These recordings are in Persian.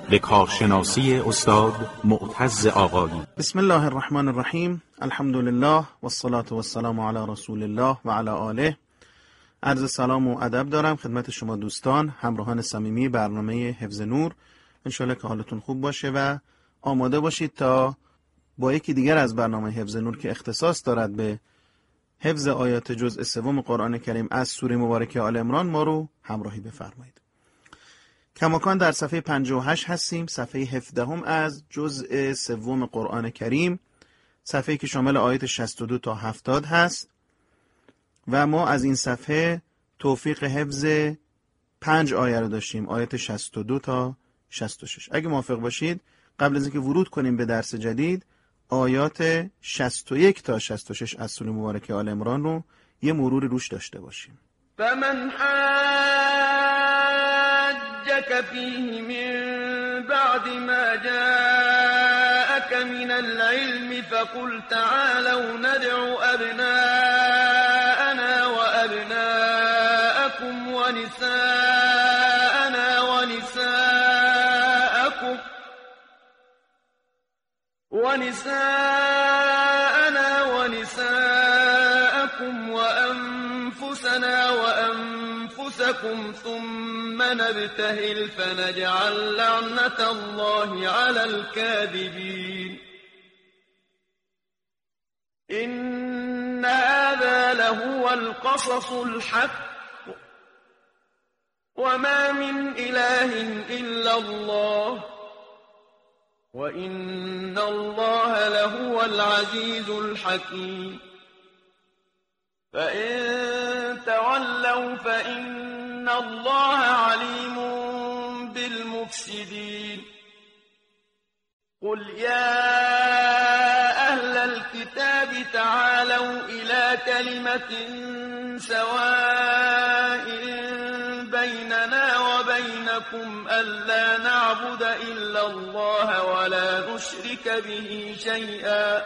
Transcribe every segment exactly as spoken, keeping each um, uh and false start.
به کارشناسی استاد معتز آقایی. بسم الله الرحمن الرحیم. الحمد لله والصلاة والسلام علی رسول الله و علی آله. عرض سلام و ادب دارم خدمت شما دوستان همراهان صمیمی برنامه حفظ نور. انشالله که حالتون خوب باشه و آماده باشید تا با یکی دیگر از برنامه حفظ نور که اختصاص دارد به حفظ آیات جزء سوم قرآن کریم از سوره مبارکه آل عمران ما رو همراهی بفرمایید. کماکان در صفحه پنجاه و هشت هستیم، صفحه هفدهم از جزء سوم قرآن کریم، صفحه که شامل آیات شصت و دو تا هفتاد هست و ما از این صفحه توفیق حفظ پنج آیه رو داشتیم، آیات شصت و دو تا شصت و شش. اگه موافق باشید قبل از اینکه ورود کنیم به درس جدید آیات شصت و یک تا شصت و شش از سوره مبارکه آل عمران رو یه مرور روش داشته باشیم. فمن حاجك فيه من بعد ما جاءك من العلم فقل تعالوا ندعو أبناءنا وأبناءكم ونساءنا ونساءكم ونساءنا ونساءكم وأنفسنا وأنفسكم ثم نبتهل فنجعل لعنة الله على الكاذبين إن هذا لهو القصص الحق وما من إله إلا الله وَإِنَّ اللَّهَ لَهُوَ الْعَزِيزُ الْحَكِيمُ فَإِن تَوَلَّوْا فَإِنَّ اللَّهَ عَلِيمٌ بِالْمُفْسِدِينَ قُلْ يَا أَهْلَ الْكِتَابِ تَعَالَوْا إِلَى كَلِمَةٍ سَوَاءٍ بيننا وبينكم ألا نعبد إلا الله ولا نشرك به شيئا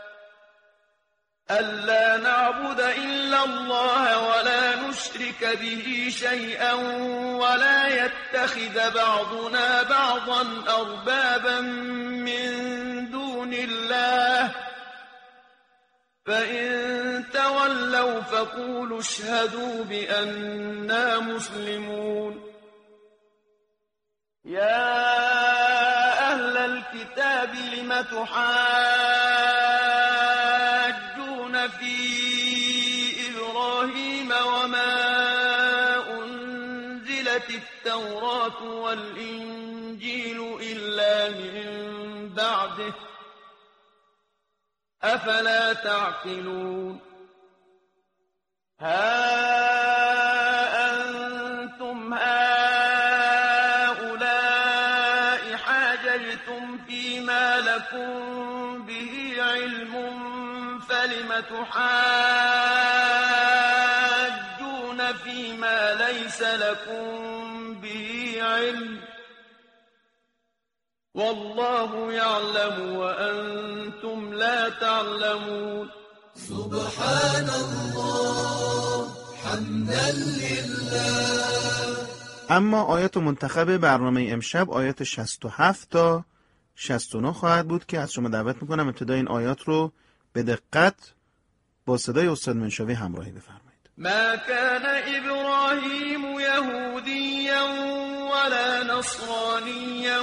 ألا نعبد إلا الله ولا نشرك به شيئا ولا يتخذ بعضنا بعضا أربابا من دون الله فإن تولوا فقولوا اشهدوا بأننا مسلمون يا أهل الكتاب لم تحاجون في إبراهيم وما أنزلت التوراة والإنجيل إلا من بعده أفلا تعقلون ها أنتم هؤلاء حاججتم فيما لكم به علم فلم تحاجون فيما ليس لكم به علم والله يعلم وأنتم لا تعلمون سبحان الله حمدا لله. اما آیات منتخب برنامه امشب آیات شصت و هفت تا شصت و نه خواهد بود که از شما دعوت میکنم ابتدای این آیات رو به دقت با صدای استاد منشاوی همراهی بفرمایید. ما كان إبراهيم يهوديا ولا نصرانيا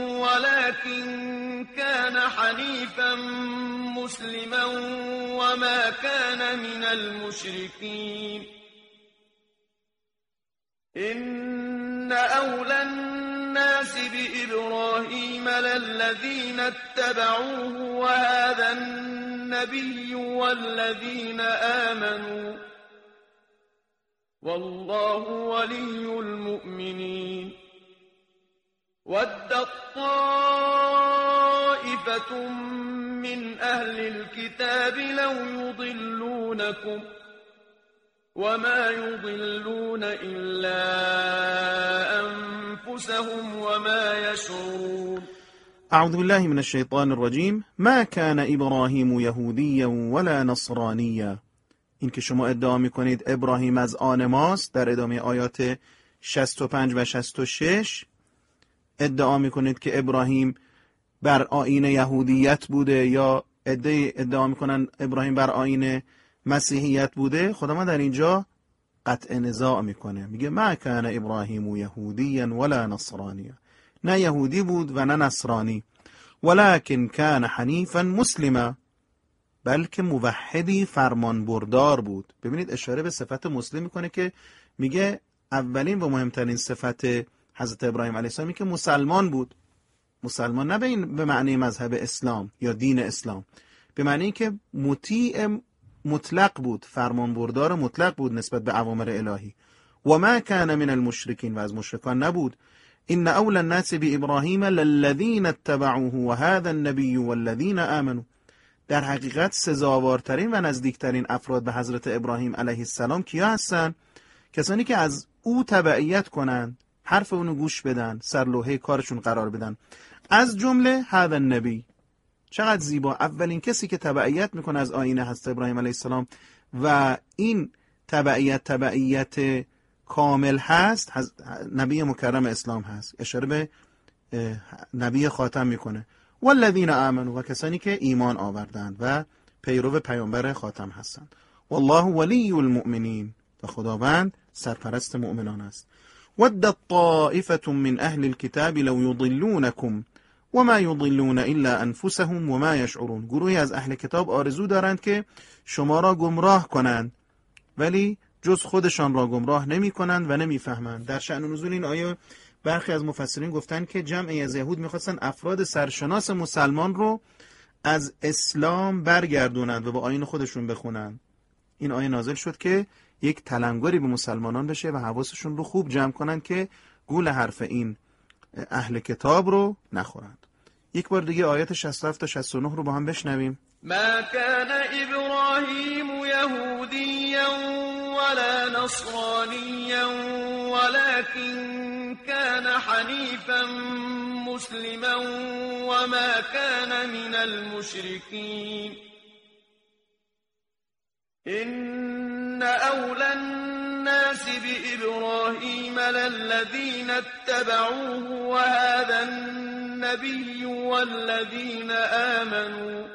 ولكن كان حنيفا مسلما وما كان من المشركين إن أولى الناس بإبراهيم للذين اتبعوه وهذا النبي والذين آمنوا والله ولي المؤمنين ودت طائفة من أهل الكتاب لو يضلونكم وما يضلون إلا أنفسهم وما يشعرون. اعوذ بالله من الشیطان الرجیم. ما كان ابراهیم یهودیا ولا نصرانیا. این که شما ادعا میکنید ابراهیم از آن ماست در ادامه آیات شصت و پنج و شصت و شش ادعا میکنید که ابراهیم بر آیین یهودیت بوده یا ادعا ادعا میکنن ابراهیم بر آیین مسیحیت بوده، خدا ما در اینجا قطع نزاع میکنه، میگه ما کان ابراهیم یهودیا ولا نصرانیا، نه یهودی بود و نه نصرانی، ولکن کان حنیفا مسلما، بلکه موحدی فرمان بردار بود. ببینید اشاره به صفت مسلم میکنه که میگه اولین و مهمترین صفت حضرت ابراهیم علیه السلام که مسلمان بود. مسلمان نه به این به معنی مذهب اسلام یا دین اسلام، به معنی که مطیع مطلق بود، فرمان بردار مطلق بود نسبت به اوامر الهی. و ما کان من المشرکین، و از مشرکان نبود. ان اول الناس بابراهیم للذین اتبعوه و هذا النبی والذین آمنوا، در حقیقت سزاوارترین و نزدیکترین افراد به حضرت ابراهیم علیه السلام کیا هستن؟ کسانی که از او تبعیت کنند، حرف اونو گوش بدن، سرلوحه کارشون قرار بدن. از جمله هذا النبی، چقدر زیبا، اولین کسی که تبعیت میکنه از آیین حضرت ابراهیم علیه السلام و این تبعیت تبعیت کامل هست، نبی مکرم اسلام هست. اشاره به نبی خاتم میکنه. والذین آمنوا، و کسانی که ایمان آوردند و پیرو پیامبر خاتم هستند. والله ولی المؤمنین، و خداوند سرپرست مؤمنان است. ودت طائفة من اهل الكتاب لو يضلونكم وما يضلون الا انفسهم وما يشعرون، گروهی از اهل کتاب آرزو دارند که شما را گمراه کنند ولی جز خودشان را گمراه نمی کنند و نمی فهمند. در شأن نزول این آیه برخی از مفسرین گفتن که جمعی از یهود میخواستن افراد سرشناس مسلمان رو از اسلام برگردونند و با آیین خودشون بخونند. این آیه نازل شد که یک تلنگری به مسلمانان بشه و حواسشون رو خوب جمع کنند که گول حرف این اهل کتاب رو نخورند. یک بار دیگه آیات شصت و هفت تا شصت و نه رو با هم بشنویم. ما كان إبراهيم يهوديا ولا نصرانيا ولكن كان حنيفا مسلما وما كان من المشركين إن أولى الناس بإبراهيم للذين اتبعوه وهذا النبي والذين آمنوا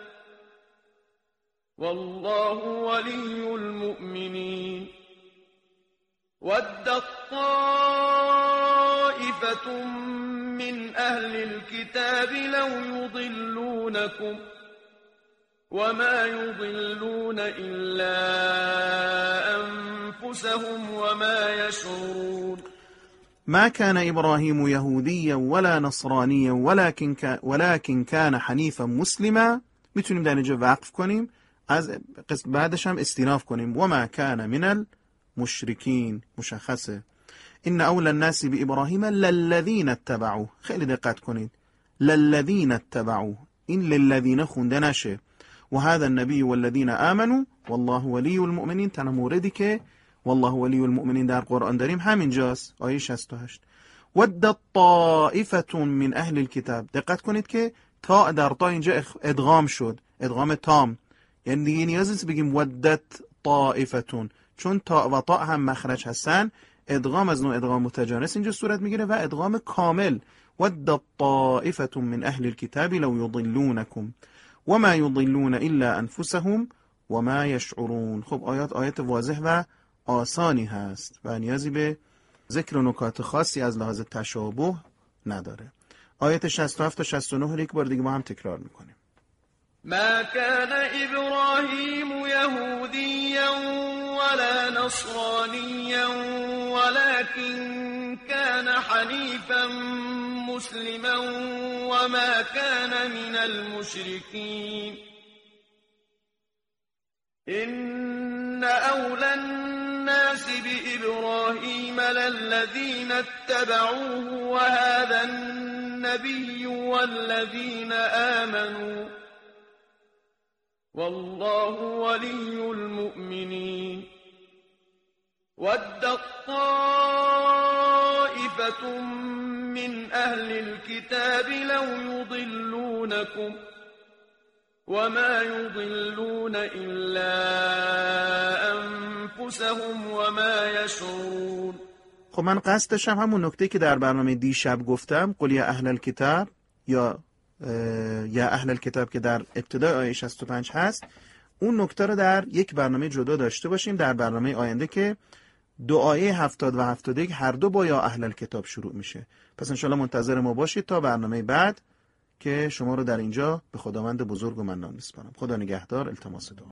والله ولي المؤمنين ودت طائفة من أهل الكتاب لو يضلونكم وما يضلون إلا أنفسهم وما يشعرون. ما كان إبراهيم يهوديا ولا نصرانيا ولكن كان ولكن كان حنيفا مسلما. میتونیم در اینجا وقف کنیم، از بعدش هم استیناف کنیم. و ما کان من المشرکین، مشخصه. ان اول الناس بابراهیم للذین اتبعوه، خیلی دقت کنید، للذین اتبعوه، این للذین خونده نشه. و هذا النبی والذین آمنوا والله ولی المؤمنین، تنها موردی که والله ولی المؤمنین در قرآن داریم همینجاست، آیه شصت و هشت. ودت طائفة من اهل الكتاب، دقت کنید که تا در تا اینجا ادغام شد، ادغام تام، یعنی دیگه نیازی نیست بگیم ودت طائفتون، چون تا و تا هم مخرج هستن، ادغام از نوع ادغام متجانس اینجا صورت میگیره و ادغام کامل. ودت طائفة من اهل الكتاب لو يضلونكم وما يضلون الا انفسهم وما يشعرون. خب آیات آیات واضح و آسانی هست و نیازی به ذکر و نکات خاصی از لحاظ تشابه نداره. آیات شصت و هفت تا شصت و نه رو یک بار دیگه ما هم تکرار میکنیم. ما كان إبراهيم يهوديا ولا نصرانيا ولكن كان حنيفا مسلما وما كان من المشركين إن أولى الناس بإبراهيم للذين اتبعوه وهذا النبي والذين آمنوا والله ولي المؤمنين ودت طائفة من أهل الكتاب لو يضلونكم وما يضلون إلا أنفسهم وما يشعرون. خب من قصدشم همون نکته که در برنامه دیشب گفتم، قل یا اهل الکتاب یا یا اهل الکتاب که در ابتدای آیه شصت و پنج هست، اون نکته رو در یک برنامه جدا داشته باشیم در برنامه آینده که دو آیه هفتاد و هفتاد و یک هر دو با یا اهل الکتاب شروع میشه. پس انشالله منتظر ما باشید تا برنامه بعد که شما رو در اینجا به خداوند بزرگ و منان میسپارم. خدا نگهدار. التماس دعا.